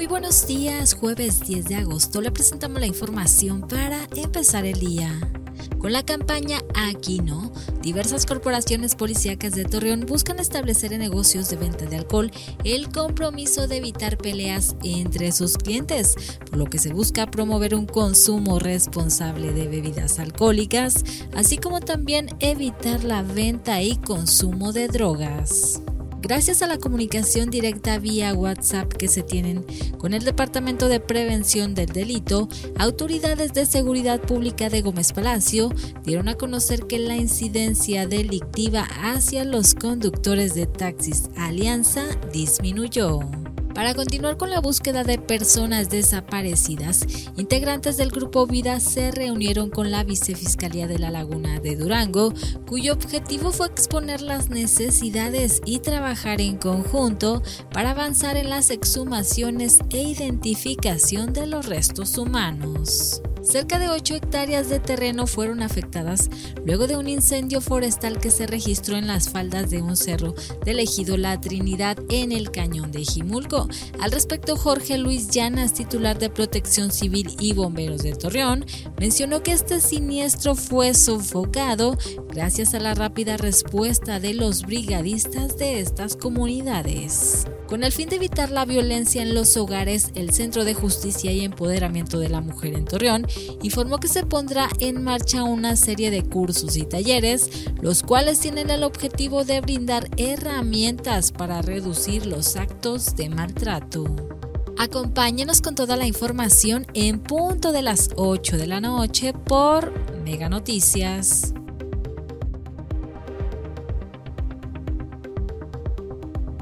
Muy buenos días, jueves 10 de agosto le presentamos la información para empezar el día. Con la campaña Aquí No, diversas corporaciones policíacas de Torreón buscan establecer en negocios de venta de alcohol el compromiso de evitar peleas entre sus clientes, por lo que se busca promover un consumo responsable de bebidas alcohólicas, así como también evitar la venta y consumo de drogas. Gracias a la comunicación directa vía WhatsApp que se tienen con el Departamento de Prevención del Delito, autoridades de seguridad pública de Gómez Palacio dieron a conocer que la incidencia delictiva hacia los conductores de taxis Alianza disminuyó. Para continuar con la búsqueda de personas desaparecidas, integrantes del Grupo Vida se reunieron con la Vicefiscalía de la Laguna de Durango, cuyo objetivo fue exponer las necesidades y trabajar en conjunto para avanzar en las exhumaciones e identificación de los restos humanos. Cerca de 8 hectáreas de terreno fueron afectadas luego de un incendio forestal que se registró en las faldas de un cerro del ejido La Trinidad en el Cañón de Jimulco. Al respecto, Jorge Luis Llanas, titular de Protección Civil y Bomberos de Torreón, mencionó que este siniestro fue sofocado gracias a la rápida respuesta de los brigadistas de estas comunidades. Con el fin de evitar la violencia en los hogares, el Centro de Justicia y Empoderamiento de la Mujer en Torreón informó que se pondrá en marcha una serie de cursos y talleres, los cuales tienen el objetivo de brindar herramientas para reducir los actos de maltrato. Acompáñenos con toda la información en punto de las 8 de la noche por Mega Noticias.